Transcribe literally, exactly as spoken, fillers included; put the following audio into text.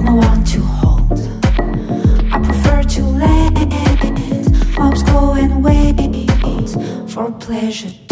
with no one to hold. I prefer to let hops go and wait for pleasure.